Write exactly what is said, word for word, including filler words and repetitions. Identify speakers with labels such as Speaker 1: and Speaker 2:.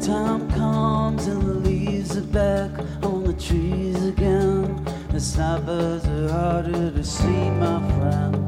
Speaker 1: Springtime comes and the leaves are back on the trees again. The snowbirds are harder to see, my friend.